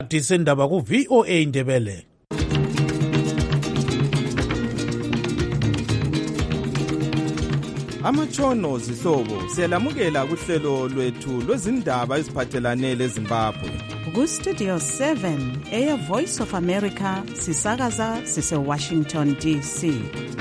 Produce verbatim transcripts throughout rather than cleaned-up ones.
Disendaba ku V O A Indebele. Amatshono zihlobo siyalamukela kuhlelo lwethu lwezindaba eziphathelane leZimbabwe. Ku Studio seven eya Voice of America sisakaza sise Washington D C.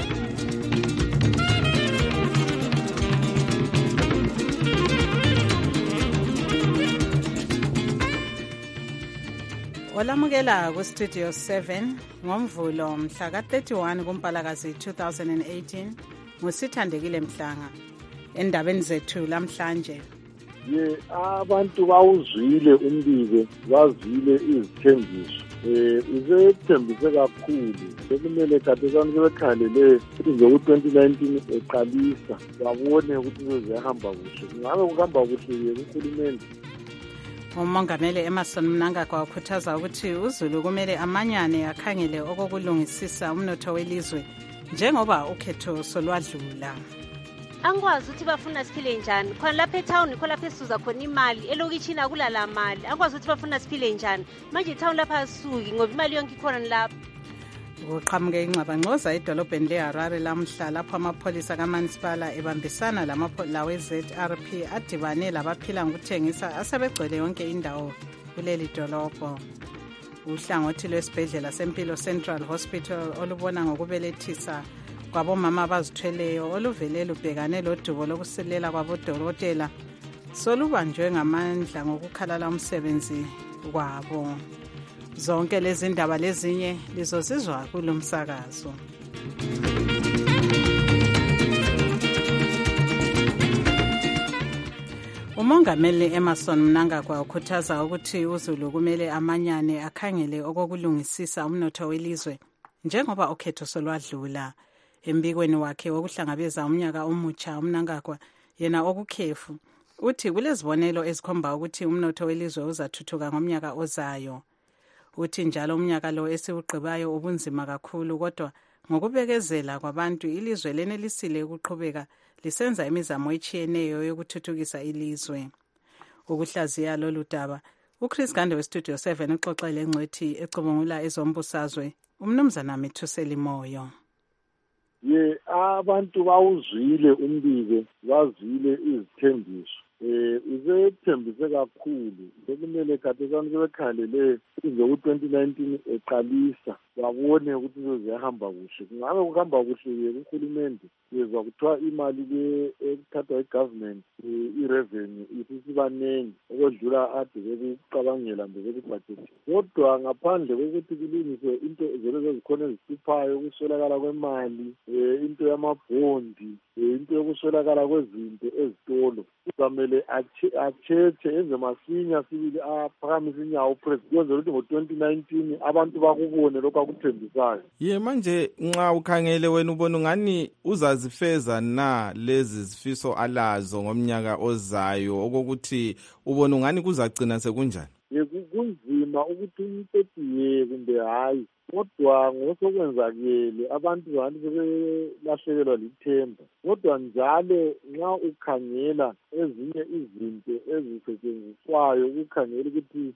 Olamukela ku Studio seven ngomvulo mhla ka thirty-one kuMpalakazi two thousand eighteen. Ngusithandekile Mhlanga endabeni zethu lamhlanje. Ye abantu bawuzwile umbiko bazile izithembiso eh uzethembise kakhulu sekumele khathesana sebekhalele nje u twenty nineteen eqalisa babone ukuthi kuzehamba kuhle ngabe kuhamba kuhle kuhulumende. Umongameli Emerson Mnangagwa ukhuthaza ukuthi uZulu kumele amanyane akhangele okokulungisisa umnotho welizwe njengoba ukhetho solwadlula. Angikwazi ukuthi bafuna siphile njani khona lapha etown khona lapha esuza khona imali elokishini akulala mali angikwazi ukuthi bafuna siphile njani manje etown lapha asuki ngoba imali yonke ikhona lapha. Uqhamuke ingxabangxoza edolobheni leHarare lamhla lapho amapholisa kaMansipala ebambisana lawe Z R P adibane labaphila ngokuthengisa asebegcwele yonke indawo kuleli dolobho. Uhlangothi lwesibhedlela sempilo Central Hospital olubona ngokubelethisa kwabomama abazithweleyo oluvele lubhekane lodubo lokusilela kwabodokotela solubanjwe ngamandla ngokukhalala umsebenzi kwabo. Zonke lezi ndaba lezinye lizozizwa kulomsakazo. Umongameli Emerson Mnangagwa ukhuthaza ukuthi uZulu kumele amanyane akhangele okokulungisisa umnotho welizwe njengoba ukhetho solwadlula. Embikweni wakhe wokuhlangabeza umnyaka omutsha uMnangagwa yena okukhefu uthi kulezibonelo ezikhomba ukuthi umnotho welizwe uzathuthuka ngomnyaka ozayo. Uthi njalo umnyaka lo esiwugqibayo ubunzima kakhulu kodwa ngokubekezela kwabantu ilizwe lenelisile ukuqhubeka lisenza imizamo echiyeneyo yokuthuthukisa ilizwe. Ukuhlaziya lolu daba uChris Gande we Studio seven uxoxele ngcwethi ecubungula ezombusazwe umnumzana Methuseli Moyo. Ye abantu bawuzwile umbiko bazile izithembiso eh uzethembise kakhulu sekumele khathesana sebekhalele nje u twenty nineteen eqalisa babone ukuthi kuzehamba kuhle ngabe kuhamba kuhle kuhulumende yezwa kuthiwa imali le ekuthathwa igovernment irevenue isisibanengi okodlula ade bekucabangela nje bekubudget kodwa ngaphandle kokuthi kulungiswe into zelo zezikhona ezisiphayo ukuswelakala kwemali into yamabhondi into yokuswelakala kwezinto ezitolo kuzamele acheche enze masinya sibili aphakamise inyawo president kwenza ukuthi ngo twenty nineteen abantu bakubone lokho akuthembisayo. Ye manje nxa ukhangele wena ubona ngani uzazifeza na lezi zifiso alazo ngomnyaka ozayo okokuthi ubona ngani kuzagcina sekunjani? Ye kunzima ukuthi umphethu ye kumbe hayi kodwa ngosokwenzakele abantu bantu sebelahlekelwa lithemba kodwa njalo nxa ukhangela ezinye izinto ezisetshenziswayo ukukhangela ukuthi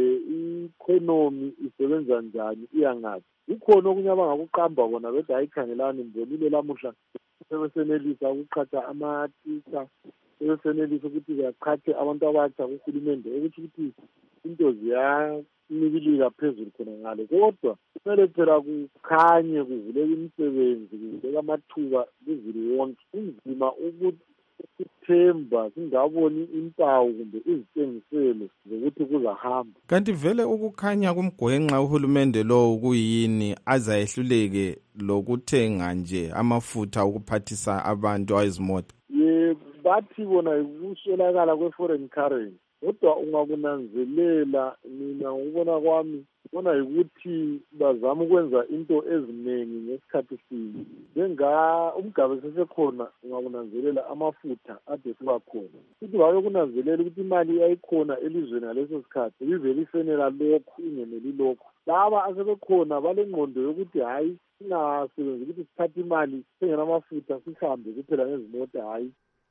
i-economy isebenza njani iyangaphi ukhona okunye abangakuqamba bona bedwa ayikhangelani mbonile lamuhla sebesenelisa ukuqhatha amatisa sebesenelisa ukuthi baqhathe abantu abatsha kuhulumende ukuthi ukuthi into ziyanyibilika phezulu khona ngale kodwa kumele phela kukhanye kuvuleka imisebenzi kuvuleka amathuba kuzulu wonke kunzima ukuthi ukuthemba singaboni impawu kumbe izitengiselo zokuthi kuzahamba. Kanti vele ukukhanya kumgwenxa uhulumende lo kuyini azayehluleke lokuthenga nje amafutha ukuphathisa abantu ayizimota? Ye bathi bona ukuswelakala kwe-foreign currency kodwa ungakunanzelela mina ngokubona kwami bona ukuthi bazama ukwenza into eziningi ngesikhathi sinye njenga umgabe sesekhona ungakunanzelela amafutha ade sibakhona futhi babe kunanzelela ukuthi imali yayikhona elizweni ngaleso sikhathi ivele ifenela lokhu ingeneli lokhu laba asebekhona balengqondo yokuthi hayi singasebenzi ukuthi sithathe imali sengena amafutha sihambe kuphela ngezimota hayi.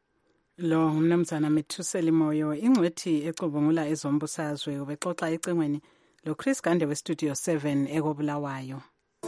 Lo umnumzana Methuseli Moyo ingcwethi ecubungula ezombusazwe ubexoxa ecingweni lo Chris Gande westudio seven ekobulawayo.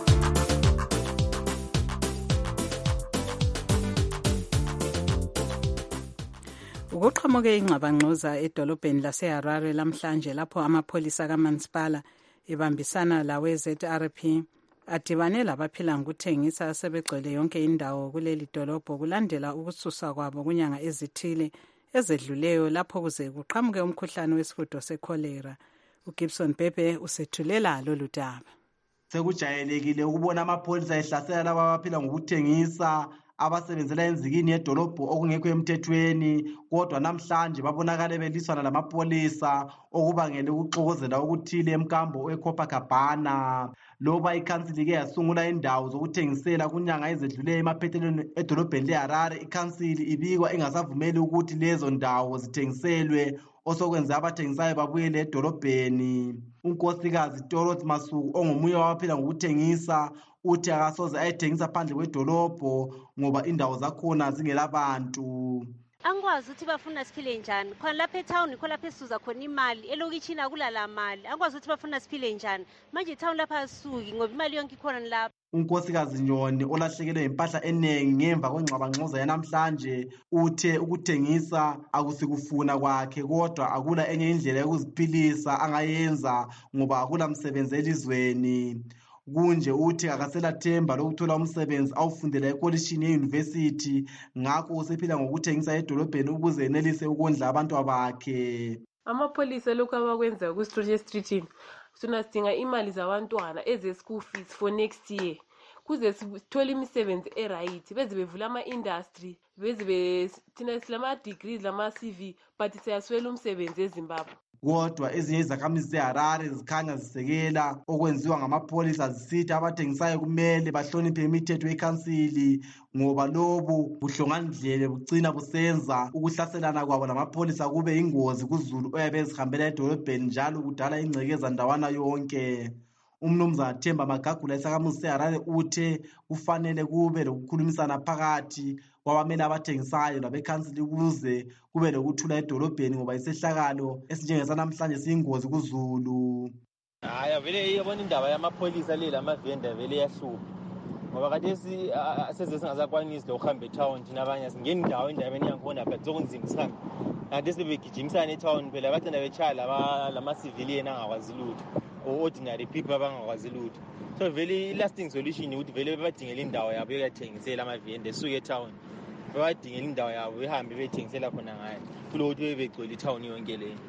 Ukuqhamuke ingxabangxoza edolobheni laseHarare lamhlanje lapho amapholisa kaMansipala ebambisana lawe Z R P adibane labaphila ngokuthengisa asebegcwele yonke indawo kuleli dolobho kulandela ukususa kwabo kunyanga ezithile ezedluleyo lapho kuze kuqhamuke umkhuhlane wesihudo sekholera. uGibson Bebe usethulela lolu daba. Sekujayelekile ukubona amapholisa ehlasela laba abaphila ngokuthengisa abasebenzela enzikini yedolobho okungekho emthethweni, kodwa namhlanje babonakale beliswana lamapolisa okubangela ukuxokozela okuthile emkambo eCopacabana. Loba ikhansili ke yasungula indawo zokuthengisela kunyanga ezedluleyo emaphethelweni edolobheni leHarare, ikhansili ibikwa ingasavumeli ukuthi lezo ndawo zithengiselwe, osokwenze abathengisayo babuyele edolobheni. Unkosikazi Dorothy Masuku ongomunye wabaphila ngokuthengisa uthi akasoze ayethengisa phandle kwedolobho ngoba indawo zakhona zingelabantu. Angikwazi ukuthi bafuna siphile njani. Khona lapha etown ikho lapha esisuza khona imali, elokishini akulala mali. Angikwazi ukuthi bafuna siphile njani. Manje etown lapha asisuki ngoba imali yonke ikhona lapha. Unkosikazi Nyoni olahlekelwe impahla eningi ngemva kwengxabangxoza yanamhlanje uthe ukuthengisa akusikufuna kwakhe, kodwa akula enye indlela yokuziphilisa angayenza ngoba akula msebenzi elizweni. Kunje uthi akasela themba lokuthola umsebenzi awufundela ekolishini yeuniversity, ngakho usephila ngokuthengisa edolobheni ukuze enelise ukondla abantu bakhe. Amapholisa lokho abakwenza ku Stroche Street sona sidinga imali zabantwana eze school fees for next year. Kuze sithole imisebenzi eright, beze bevula ama industry, beze be thina silama degrees lama C V, but siyaswela umsebenzi eZimbabwe. Kodwa ezinye izakhamizi zeHarare zikhanya zisekela okwenziwa ngamapholisa, zisithi abathengisayo kumele bahloniphe imithetho yekhansili ngoba lobu buhlongandlele bugcina busenza ukuhlaselana kwabo namapholisa kube ingozi kuzulu oyabe ezihambela edolobheni njalo kudala ingcekeza ndawana yonke. Umnumzana Themba Magagula isakhamuzi seHarare uthe kufanele kube lokukhulumisana phakathi kwabamele abathengisayo labekhansili ukuze kube lokuthula edolobheni ngoba isehlakalo esinjengesanamhlanje siyingozi kuzulu. Hayi vele iyabona indaba yamapholisa le lamavenda vele yahlupha ngoba kade seze singasakwanisi lokuhamba etown thina abanye singena indawo endabeni yakhona but zokunzima sihambe. Kade sibegijimisana etown phela bagcina bechaya lama civilian angakwazi lutho, ordinary people abangakwazi lutho. So vele lasting solution ukuthi vele badingela indawo yabo yokuthengisela amavenda esuke etown, badingela indawo yabo behambe bethengisela khona ngayo kulokuthi begcwele etown yonke le.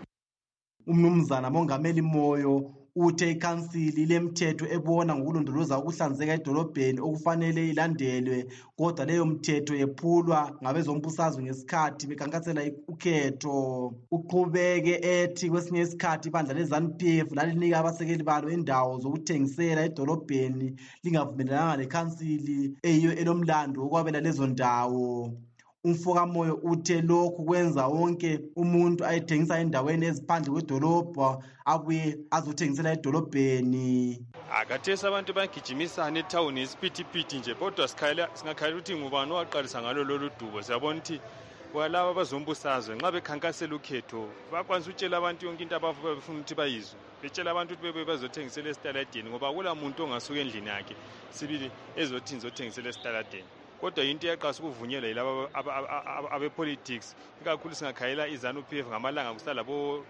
Umnumzana Mongameli Moyo uthe ikhansili lemthetho ebona ngokulondoloza ukuhlanzeka edolobheni okufanele ilandelwe, kodwa leyo mthetho yephulwa ngabezombusazwe ngesikhathi bekhankasela ukhetho. Uqhubeke ethi kwesinye isikhathi ibandla leZANU P F lalinika abasekeli balo indawo zokuthengisela edolobheni lingavumelelanga lekhansili eyiyo elomlando wokwabela lezo ndawo. Umfokamoyo uthe lokhu kwenza wonke umuntu ayethengisa endaweni eziphandle kwedolobha abuye azothengisela edolobheni. Akathesi abantu bagijimisana etown isiphithiphithi nje, kodwa sikhala singakhala ukuthi ngubani waqalisa ngalo lolu dubo. Siyabona ukuthi walaba abazombusazwe nxa bekhankasela ukhetho bakwanisa ukutshela abantu yonke into abafuna ukuthi bayizwe, betshela abantu ukuthi bebe bazothengisela esitaladeni ngoba akula muntu ongasuka endlini yakhe sibili ezothi ngizothengisela esitaladeni. Kodwa into yaqasa ukuvunyelwa yilabo abe-politics, ikakhulu singakhayela iZANU P F ngamalanga kusala bo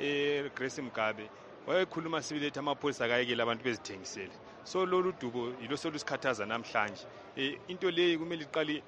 Grace Mugabe wayekhuluma sibili ethi amapholisa akayekela abantu bezithengisele. So lolu dubo yilo solusikhathaza namhlanje. Into leyi kumele iqale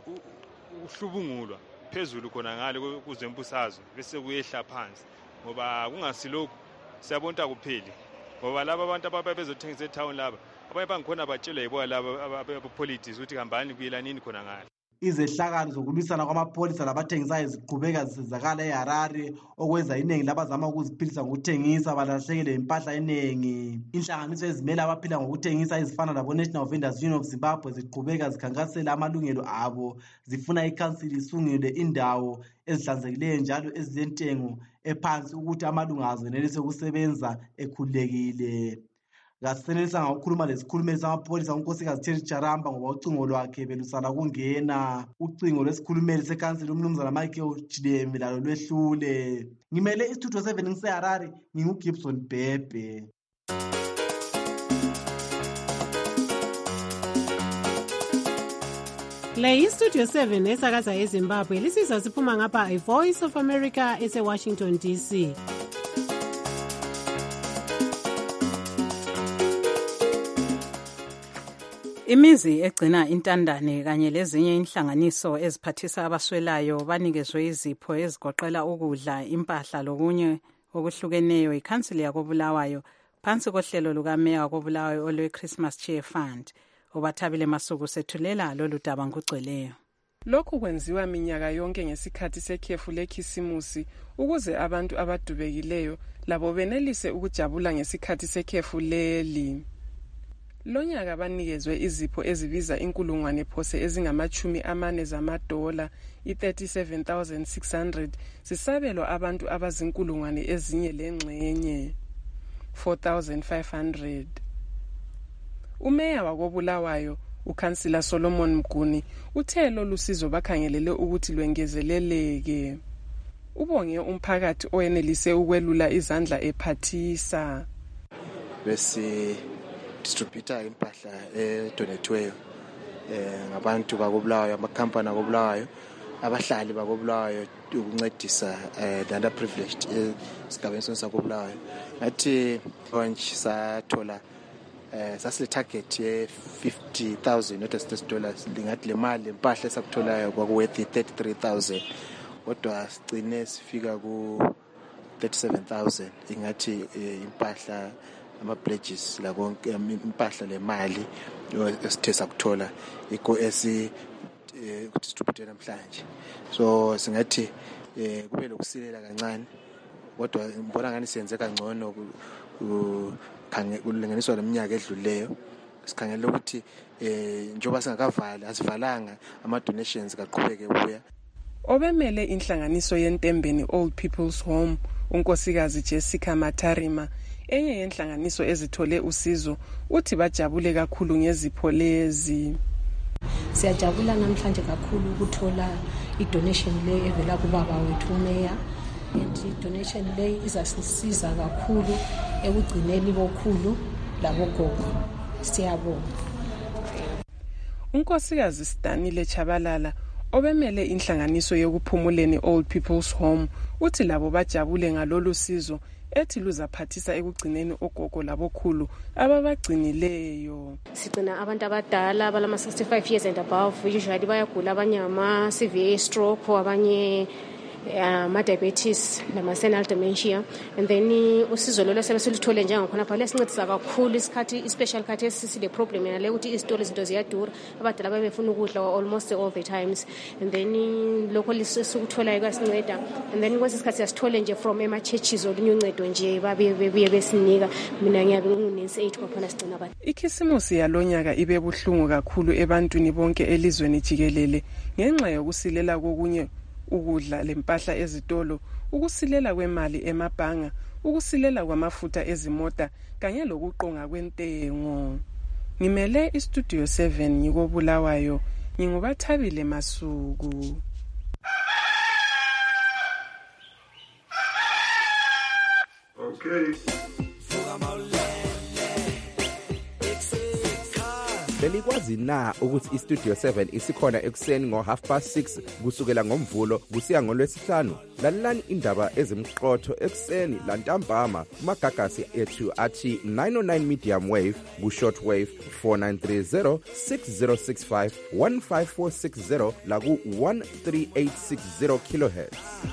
uhlubungulwa phezulu khona ngale kuzembusazwe bese kuyehla phansi ngoba kungasilokhu siyabonta kupheli ngoba laba abantu ababezothengisela etown laba abanye bangikhona batshela yibo laba abepolitics ukuthi hambani kuyelanini khona ngale. Izehlakalo zokulwisana kwamapholisa labathengisayo ziqhubeka zisizakala eHarare okwenza iningi labazama ukuziphilisa ngokuthengisa balahlekelwe impahla eningi. Inhlanganiso ezimele abaphila ngokuthengisa ezifana labo National Vendors Union of Zimbabwe ziqhubeka zikhankasela amalungelo abo, zifuna ikhansili isungule indawo ezihlanzekileyo njalo ezilentengo ephansi ukuthi amalunga azo enelise ukusebenza ekhululekile. Ngasenelisa ngokukhuluma lesikhulumeli samapholisa unkosikazi Terry Charamba ngoba ucingo lwakhe belusala kungena. Ucingo lesikhulumeli sekhansili umnumzana Michael Chidemi lalo lwehlule. Ngimele istudio seven ngiseHarare, nginguGibson Bebe. Le iStudio seven esakaza eZimbabwe lisizwa siphuma ngapha iVoice of America ese-Washington D C. Imizi egcina intandane kanye lezinye inhlanganiso eziphathisa abaswelayo banikezwe izipho ezigoqela ukudla, impahla lokunye okuhlukeneyo ikhansili yakoBulawayo phansi kohlelo lukameya wakoBulawayo olwe-Christmas Cheer Fund. Obathabile Masuku sethulela lolu daba ngokugcweleyo. Lokhu kwenziwa minyaka yonke ngesikhathi sekhefu lekhisimusi ukuze abantu abadubekileyo labo benelise ukujabula ngesikhathi sekhefu leli. Lonyaka banikezwe izipho ezibiza inkulungwane phose ezingamachumi amane zamadola i-thirty-seven thousand six hundred zisabelwa abantu abazinkulungwane ezinye lengxenye four thousand five hundred. Umeya wakoBulawayo uKhansila Solomon Mguni uthe lolu sizo bakhangelele ukuthi lwengezeleleke. Ubonge umphakathi oyenelise ukwelula izandla ephathisa. Bese distributor impahla edonetweyo eh ngabantu bakoBulawayo, amakhampani akoBulawayo, abahlali bakoBulawayo ukuncedisa eh the underprivileged esigabeni sakoBulawayo. Ngathi konje sathola eh sasile target ye fifty thousand United States dollars, lingathi le mali impahla esakutholayo kwakuworth thirty-three thousand kodwa sigcine sifika ku thirty-seven thousand. Ingathi impahla ama pledges la konke impahla le mali esithe sakuthola iko esi distribute namhlanje. So singathi eh kube lokusilela kancane kodwa ngibona ngani siyenze kangcono kulinganiswa leminyaka edluleyo. Sikhangela ukuthi eh njoba singakavali asivalanga ama donations kaqhubeke buya. Obemele inhlanganiso yentembeni Old People's Home unkosikazi Jessica Matarima enye yenhlanganiso ezithole usizo uthi bajabule kakhulu ngezipho lezi. Siyajabula namhlanje kakhulu ukuthola i-donation le evela kubaba wethu umeya. And donation le izasisiza kakhulu ekugcineni bokhulu labogogo. Siyabonga. Unkosikazi Stanile Chabalala obemele inhlanganiso yokuphumuleni Old People's Home uthi labo bajabule ngalolu sizo ethi luzaphathisa ekugcineni ogogo labokhulu ababagcinileyo. Sigcina abantu abadala abalama sixty-five years and above, usually bayagula abanye ama severe stroke, abanye ama diabetes nama senile dementia, and then usizo lolo sebesilithole njengakhona pha lesincedisa kakhulu isikhathi especially khathi esisile problem yana le ukuthi izitolo izinto ziyadura, abadala babefuna ukudla almost all the times, and then lokho lisukuthola ikasinceda, and then kwesisikhathi siyasithole nje from ema churches olunye uncedo nje babe bebuye besinika. Mina ngiyabe nginensi eight kwaphana sigcina abantu. Ikhisimusi yalonyaka ibe buhlungu kakhulu ebantwini bonke elizweni jikelele ngenxa yokusilela kokunye ukudla lempahla ezitolo, ukusilela kwemali emabhanga, ukusilela kwamafutha ezimota kanye lokuqonga kwentengo. Ngimele iStudio seven ngikoBulawayo, ngingubathabile Masuku. Okay. Belikwazi na ukuthi iStudio seven isikhona ekuseni ngo half past six kusukela ngomvulo kusiya ngolwesihlanu? Lalelani indaba ezimqotho ekuseni lantambama kumagagasi ethu athi nine oh nine medium wave ku short wave four nine three zero six zero six five one five four six zero la ku one three eight six zero kilohertz.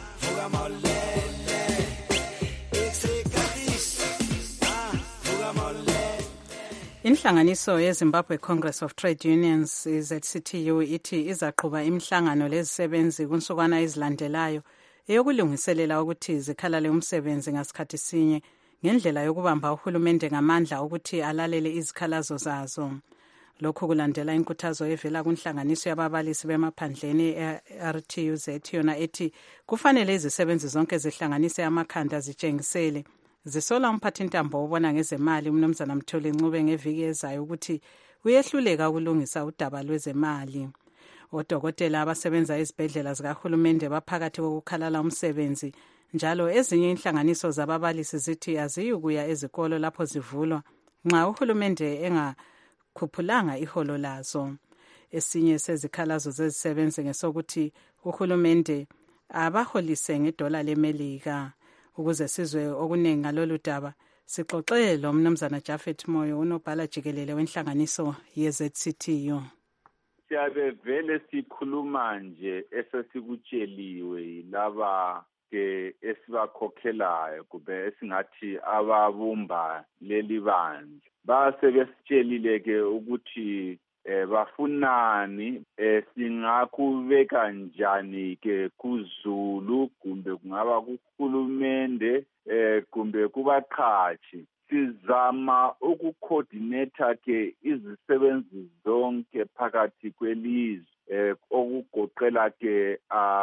Inhlanganiso yeZimbabwe Congress of Trade Unions Z C T U ithi izaqhuba imihlangano lezisebenzi kunsukwana ezilandelayo eyokulungiselela ukuthi zikhalale umsebenzi ngasikhathi sinye ngendlela yokubamba uhulumende ngamandla ukuthi alalele izikhalazo zazo. Lokhu kulandela inkuthazo evela kunhlanganiso yababalisi bemaphandleni e-R T U Z yona ethi kufanele izisebenzi zonke zihlanganise amakhanda zitshengisele zisola umphathintambo obona ngezemali uMnumzana Mtholi Ncube ngeviki ezayo ukuthi uyehluleka ukulungisa udaba lwezemali. Odokotela abasebenza ezibhedlela zikahulumende baphakathi kokukhalala umsebenzi njalo ezinye inhlanganiso zababalisi zithi aziyukuya ezikolo lapho zivulwa nxa uhulumende engakhuphulanga iholo lazo. Esinye sezikhalazo zezisebenzi ngesokuthi uhulumende abaholise ngedola lemelika. Ukuze sizwe okuningi ngalolu daba, sixoxe lo mnumzana Japhet Moyo, unobhala jikelele wenhlanganiso ye-Z C T U. Siyabe vele sikhuluma nje esesikutsheliwe laba ke esibakhokhelayo kube esingathi ababumba leli bandla. Base besitshelile ke ukuthi eh bafunani eh singakubeka njani ke kuZulu kumbe kungaba kuhulumende eh kumbe kubaqhashi. Sizama ukucoordinate ke izisebenzi zonke phakathi kwelizwe eh okugoqela ke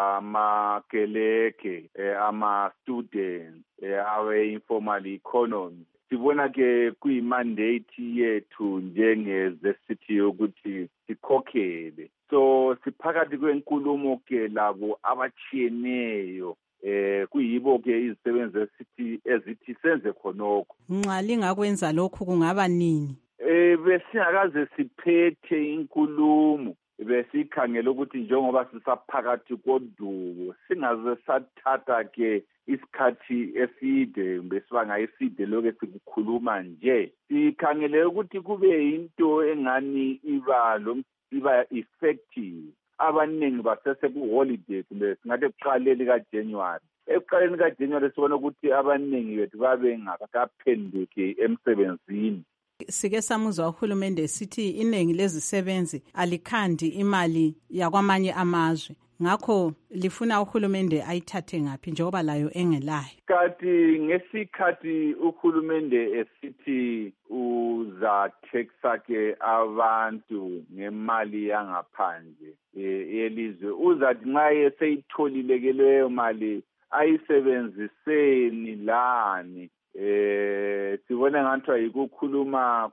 amakeleke eh, ama students eh, awe informal economy. Sibona ke kuyimandate yethu njenge-Z C T ukuthi sikhokhele. So siphakathi kwenkulumo ke labo abachiyeneyo eh kuyibo ke izisebenzi ezithi ezithi senze khonokho. Nxa lingakwenza lokhu kungaba nini? Eh besingakaze siphethe inkulumo besikhangela ukuthi njengoba sisaphakathi kodubo singaze sathatha ke isikhathi eside besibanga eside lokho sikukhuluma nje. Sikhangele ukuthi kube into engani iba lo iba effective. Abaningi basese ku holiday kumbe singathi ekuqaleni kaJanuary. Ekuqaleni kaJanuary sibona ukuthi abaningi bethu babe ngakaphenduki emsebenzini. Sike samuzwa uhulumende sithi iningi lezisebenzi alikhandi imali yakwamanye amazwe. Ngakho lifuna uhulumende ayithathe ngapi njengoba layo engelayo. Kati ngesikhathi uhulumende esithi uza taxa ke abantu ngemali yangaphandle yelizwe uzathi nxa eseyitholile ke leyo mali ayisebenziseni lani. Eh sibona ngathi ayikukhuluma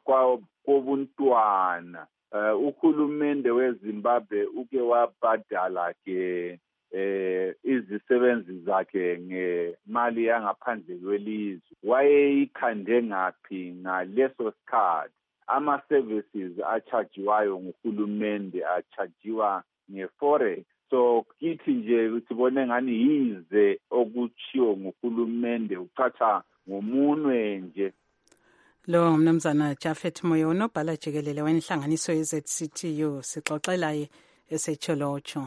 kobuntwana. Uh, uhulumende weZimbabwe uke wabhadala ke eh izisebenzi zakhe ngemali yangaphandle kwelizwe. Wayeyikhande ngaphi ngaleso sikhathi? Ama services achajiwayo nguhulumende achajiwa ngeforex. So kithi nje sibone ngani yize okuchiwo nguhulumende uchacha ngomunwe nje. Lo mnumzana Japhet Moyo, unobhala jikelele wenhlanganiso ye-Z C T U, sixoxela ye esecholocho.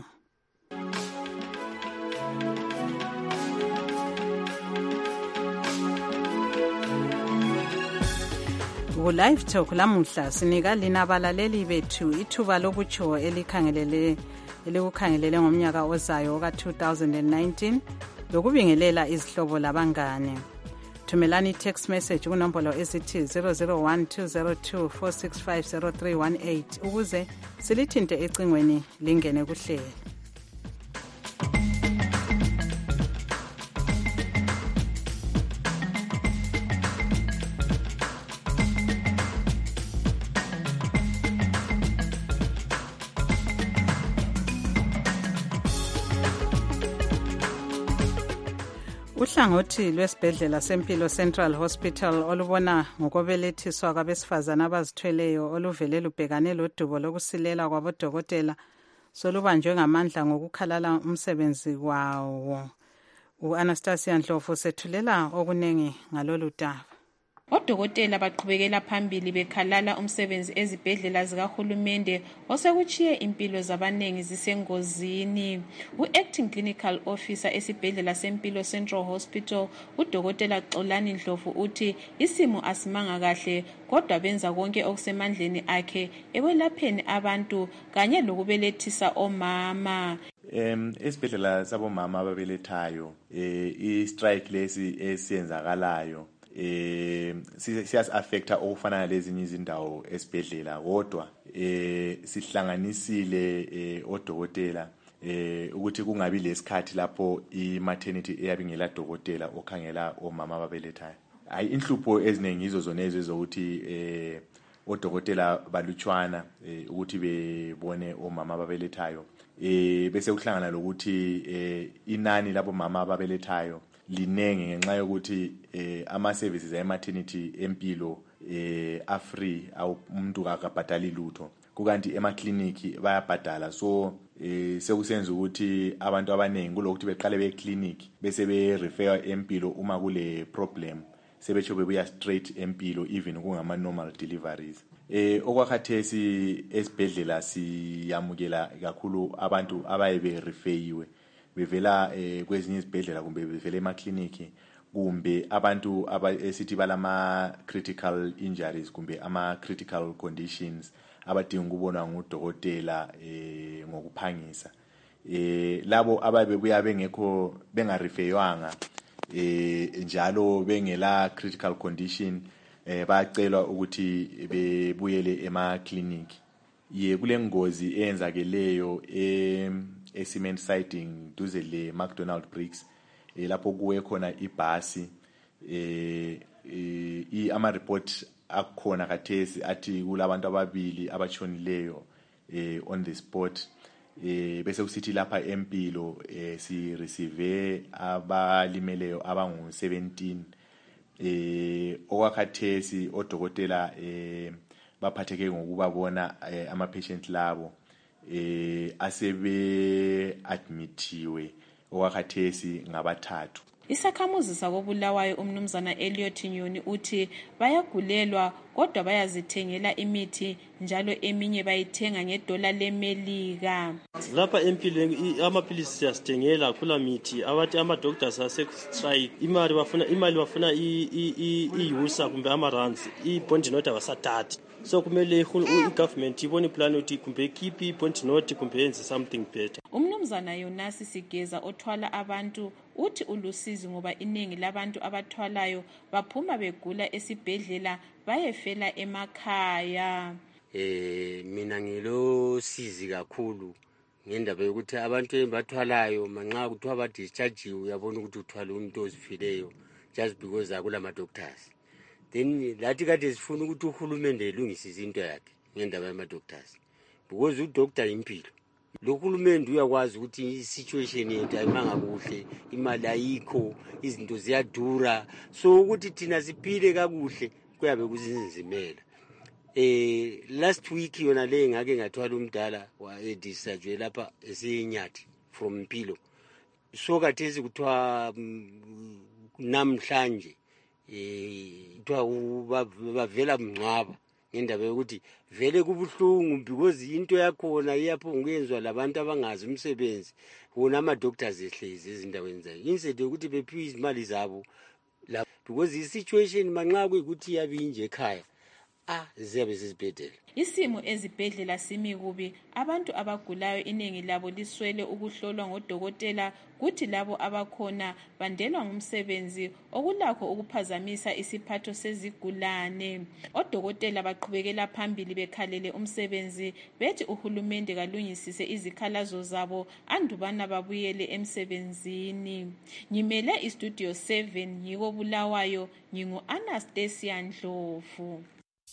Ku-Live Talk lamuhla sinika lina abalaleli bethu ithuba lokutsho elikhangelele elikukhangelele ngomnyaka ozayo ka two thousand nineteen lokubingelela izihlobo labangane. Thumelani text message kunombolo esithi zero zero one two zero two four six five zero three one eight ukuze silithinte ecingweni lingene kuhlelo. Uhlangothi lwesibhedlela sempilo Central Hospital olubona ngokobelethiswa kwabesifazana abazithweleyo oluvele lubhekane lodubo lokusilela kwabodokotela solubanjwe ngamandla ngokukhalala umsebenzi kwawo. U-Anastasia Ndlovu sethulela okunengi ngalolu daba. Odokotela baqhubekela phambili bekhalala umsebenzi ezibhedlela zikahulumende osekuchiye impilo zabanengi zisengozini. U-Acting Clinical Officer esibhedlela sempilo Central Hospital, uDokotela Xolani Ndlovu uthi isimo asimanga kahle kodwa benza konke okusemandleni akhe ekwelapheni abantu kanye lokubelethisa omama. Em esibhedlela sabomama ababelethayo eh i-strike lesi esiyenzakalayo eh siyas affecta okufana lezinye izindawo esibhedlela kodwa eh sihlanganisile eh odokotela eh ukuthi kungabi lesikhathi lapho i-maternity eyabingela dokotela okhangela omama ababelethayo. Hayi inhlupho eziningi izo zona ezokuthi eh odokotela balutshwana ukuthi bebone omama ababelethayo eh bese kuhlangana lokuthi eh inani labo mama ababelethayo linenge ngenxa yokuthi eh, ama-services e-maternity empilo eh, a-free umuntu akabhadali lutho, kukanti emakliniki bayabhadala. So eh, sekusenza ukuthi abantu abaningi kulokuthi beqale bekliniki bese be-refer empilo uma kule problem sebetsho bebuya straight empilo even kungama-normal deliveries. Eh okwakhathesi esibhedlela siyamukela kakhulu abantu abaye be-referiwe bevela eh, kwezinye izibhedlela kumbe bevela emakliniki kumbe abantu esithi balama critical injuries kumbe ama critical conditions abadinga ukubonwa ngudokotela eh, ngokuphangisa. Eh, labo ababe buya bengekho bengarefeywanga eh, njalo bengela critical condition eh, bayacelwa ukuthi bebuyele emakliniki. Ye kule ngozi eyenzakeleyo e cement siding duze le McDonald Bricks eh, lapho kuwe khona ibhasi eh, eh, i ama report akhona kathesi athi kulabantu ababili abachonileyo eh, on the spot eh, bese kusithi lapha empilo eh, si receive abalimeleyo abangu seventeen eh, okwakhathesi odokotela eh, baphatheke ngokubabona eh, ama patient labo eh, asebe admitiwe okwakhathesi ngabathathu. Isakhamuzi sakobulawayo umnumzana Elliot Nyoni uthi bayagulelwa kodwa bayazithengela imithi njalo eminye bayithenga ngedola lemelika. Lapha empilweni amaphilisi siyasithengela kula mithi abathi ama doctors ase strike imali bafuna imali bafuna i iyusa kumbe ama runs I bond note abasathatha. So kumele i-government ibone plan uthi kumbe keep i-point note kumbe yenze something better. Umnumzana Yonasi Sigeza othwala abantu uthi ulusizi ngoba iningi labantu abathwalayo baphuma begula esibhedlela bayefela emakhaya. Eh mina ngilosizi kakhulu ngendaba yokuthi abantu embathwalayo manxa kuthiwa ba discharge uyabona ukuthi uthwala umuntu ozifileyo just because akula ma doctors. Then lathi kade sifuna ukuthi uhulumende elungise izinto yakhe ngendaba yama doctors because udoctor impilo. Lo hulumende uyakwazi ukuthi i-situation yethu ayimanga kuhle, imali ayikho, izinto ziyadura, so ukuthi thina siphile kakuhle kuyabe kuzinzimela. Eh last week yona le ngake ngathwala umdala wa discharge lapha esinyathi from Mpilo. So kathesi kuthiwa namhlanje eh kuthiwa bavela mncwaba ngendaba yokuthi vele kubuhlungu because into yakhona iyaphongenzwa labantu abangazi umsebenzi wona ama doctors ehlezi ezindaweni zayo instead ukuthi bephiwe izimali zabo la because i situation manxa kuyikuthi yabinje ekhaya ah ziyabe sizibhedlela. Isimo ezibhedlela simi kubi, abantu abagulayo iningi labo liswele ukuhlolwa ngodokotela kuthi labo abakhona bandelwa ngumsebenzi okulakho ukuphazamisa isiphatho sezigulane. Odokotela baqhubekela phambili bekhalele umsebenzi bethi uhulumende kalungisise izikhalazo zabo andubana babuyele emsebenzini. Ngimele istudio seven ngiko Bulawayo ngingu Anastasia Ndlovu.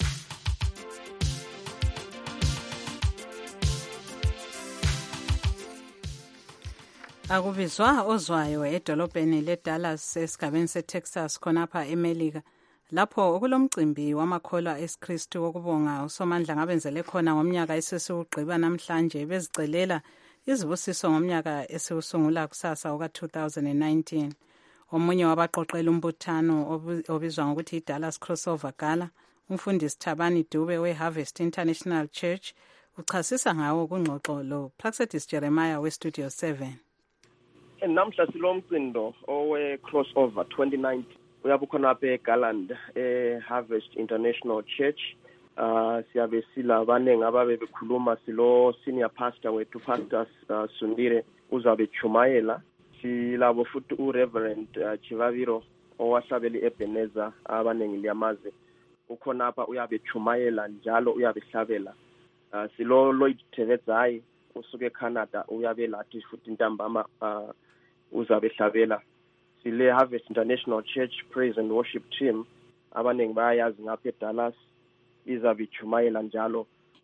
Akubizwa ozwayo edolobheni leDallas esigabeni seTexas khonapha eMelika lapho okulomcimbi wamakholwa esikristu wokubonga uSomandla ngabenzele khona ngomnyaka esesiwugqiba namhlanje bezicelela izibusiso ngomnyaka esiwusungula kusasa oka two thousand nineteen. Omunye wabaqoqela umbuthano obizwa ngokuthi iDallas Crossover Gala umfundisi Thabani Dube weHarvest International Church uchasisa ngawo kungxoxo lo Praxedis Jeremiah weStudio seven. Namhla silomcindo owe crossover twenty nineteen uyabukhona apha eGarland eHarvest International Church. Uh siyabe sila abanengi ababe bekhuluma silo senior pastor wethu Pastor uh, Sundire uzabe chumayela silabo futhi uReverend uh, Chivaviro owahlabeli eBeneza abanengi liyamaze ukhona apha uyabe chumayela njalo uyabe hlabela. Uh, silo Lloyd Tevezai usuke eCanada uyabe lathi futhi intambama uh, uzabe hlabela. Sile Harvest International Church Praise and Worship Team abanengi bayayazi ngapha eDallas izabe chumayela njalo.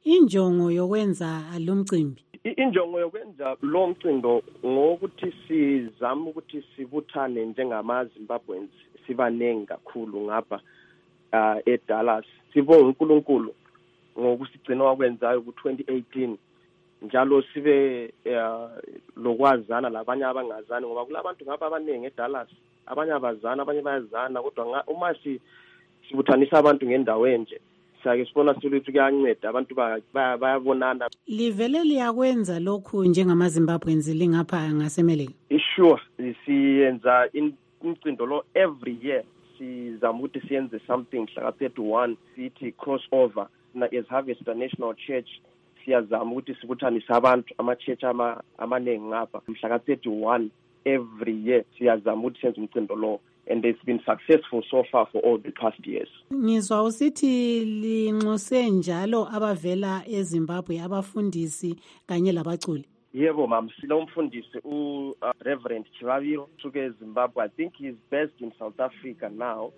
injongo yokwenza lo mcimbi? Injongo yokwenza lo mcimbi ngokuthi sizama ukuthi sibuthane njengamaZimbabweans sibanengi kakhulu ngapha uh, eDallas. Sibonge uNkulunkulu ngokusigcina wakwenzayo ku twenty eighteen. Njalo sibe uh, lokwazana labanye abangazani ngoba kulabantu ngapha abanengi eDallas, abanye abazana abanye bayazana, kodwa uma si sibuthanisa abantu ngendawo enje sake sibona ukuthi kuyanceda abantu bayabonana. Livele liyakwenza lokhu njengamaZimbabweans lingapha ngasemeleni? Sure, siyenza imicindo lo every year. Sizama ukuthi siyenze something mhla thirty-one sithi crossover na as Harvest International Church. Siyazama ukuthi sibuthanise abantu ama-church amanengi ngapha mhla thirty-one every year. Siyazama ukuthi senze umcindo lo, and it's been successful so far for all the past years. Ngizwa usithi linxuse njalo abavela eZimbabwe, abafundisi kanye labaculi. Yebo mama, silo umfundisi u uh, Reverend Chivaviro suke eZimbabwe. I think he's based in South Africa now.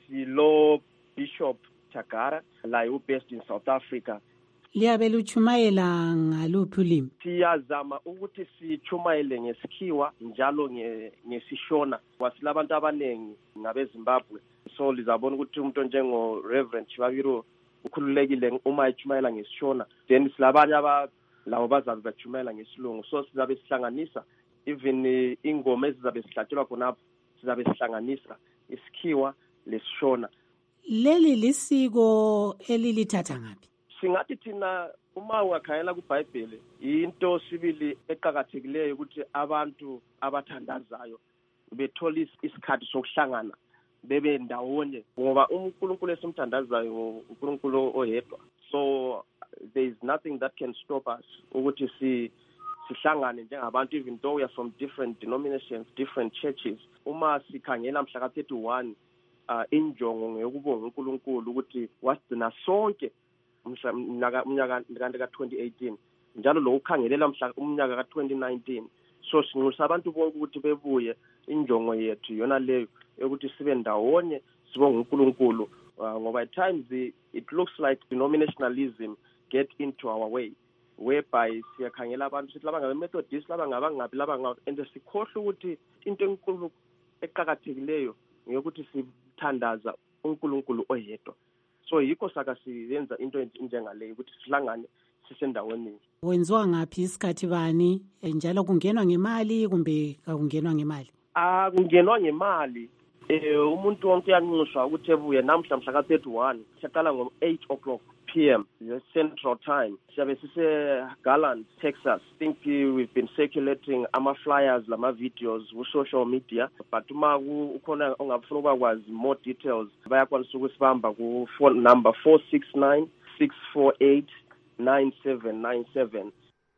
Silo Bishop Chagara la u based in South Africa. Liyabe luchumayela ngaluphi ulimi? Siyazama ukuthi sichumayele ngesikhiwa njalo ngesishona. Wasilabantu abanengi ngabeZimbabwe. So lizabona ukuthi umuntu njengo Reverend Chivaviro ukhululekile uma echumayela ngesishona. Then silabanye aba lawo bazabe bachumayela ngesilungu. So sizabe sihlanganisa even uh, ingoma ezizabe sihlatshelwa khonapho sizabe sihlanganisa isikhiwa lesishona. Leli lisiko elilithatha ngapi? Singathi thina uma ungakhayela kuBhayibheli into sibili eqhakathekileyo ukuthi abantu abathandazayo bethola isikhathi sokuhlangana bebe ndawonye ngoba uNkulunkulu esimthandazayo uNkulunkulu oyedwa. So there is nothing that can stop us ukuthi si sihlangane njengabantu, even though we are from different denominations, different churches. Uma sikhangela mhla thirty-one uh, injongo ngeyokubonga uNkulunkulu ukuthi wasigcina sonke umnyaka umnyaka ka twenty eighteen njalo lo ukhangelela mhla umnyaka ka twenty nineteen. So sinxusa abantu bonke ukuthi bebuye, injongo yethu yona leyo ukuthi sibe ndawonye sibonga uNkulunkulu uh, ngoba at times the, it looks like denominationalism get into our way whereby siyakhangela abantu sithi laba ngabe Methodist, laba ngaba ngapi, laba ngabe, and sikhohle ukuthi into enkulu eqhakathekileyo ngokuthi sithandaza uNkulunkulu oyedwa. So yikho saka siyenza into njengale ukuthi sihlangane sisendaweni. Wenziwa ngaphi, isikhathi bani, njalo kungenwa ngemali kumbe akungenwa ngemali? Ah, kungenwa ngemali. Eh umuntu wonke uyanxuswa ukuthi ebuye namhla mhla ka thirty-one siyaqala ngo eight o'clock p m Central Time. Siyabe sise Garland, Texas. I think uh, we've been circulating ama flyers lama videos ku social media, but uma ukhona ongafuna ukwazi more details bayakwanisa ukusibamba ku phone number four six nine, six four eight, nine seven nine seven.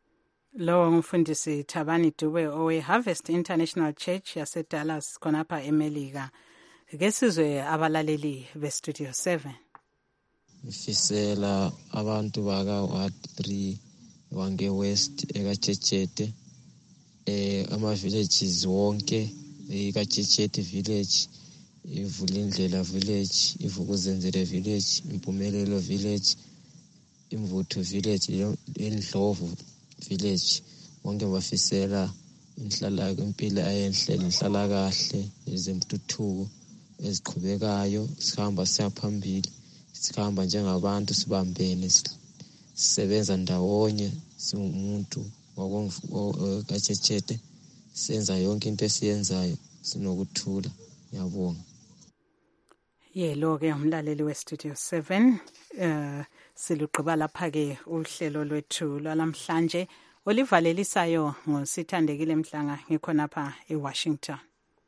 Lo ngumfundisi Thabani Dube owe Harvest International Church yase Dallas khonapha eMelika. Ke sizwe abalaleli be Studio seven. Ifisela abantu baka Ward three wange West ekaChechete, eh ama villages wonke ekaChechete village, iVulindlela village, iVukuzenzele village, Impumelelo village, Imvuthu village, eNdlovu village. Wonke bafisela inhlala impilo ayenhle, inhlala kahle, ezemthuthuko eziqhubekayo, sihamba siyaphambili, sikhamba njengabantu sibambene, sisebenza ndawonye, singumuntu wakwaChechete, senza yonke into esiyenzayo sinokuthula. Ngiyabonga. Yelo ke umlaleli we Studio seven, eh siluqhuba lapha ke uhlelo lwethu lwalamhlanje olivalelisayo ngosithandekile Mhlanga ngikhonapha eWashington.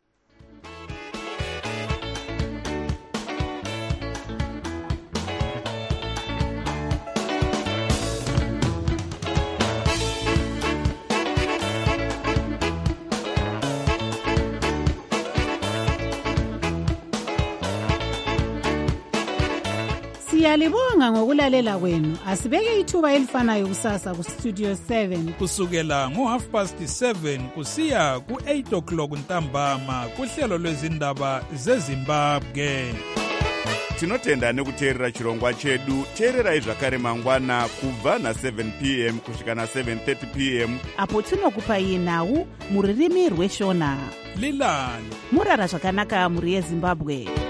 Siyalibonga ngokulalela kwenu. Asibeke ithuba elifanayo kusasa ku Studio seven kusukela ngo half past seven kusiya ku eight o'clock ntambama kuhlelo lwezindaba zeZimbabwe. tinotenda nekuteerera chirongwa chedu. Teererai zvakare mangwana kubva na-seven p m kusvika na-seven thirty p m apo tinokupai nhau muririmi rweshona. Lilani murara zvakanaka muri yeZimbabwe.